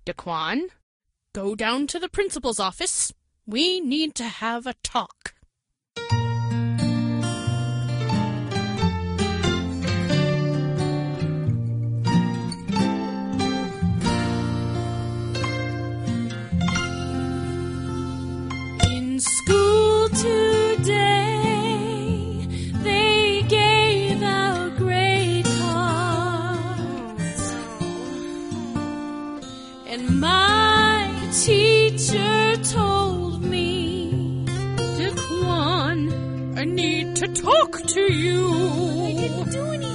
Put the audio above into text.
Daquan, go down to the principal's office. We need to have a talk. In school today, they gave out grade cards, and my teacher told me, Daquan, I need to talk to you.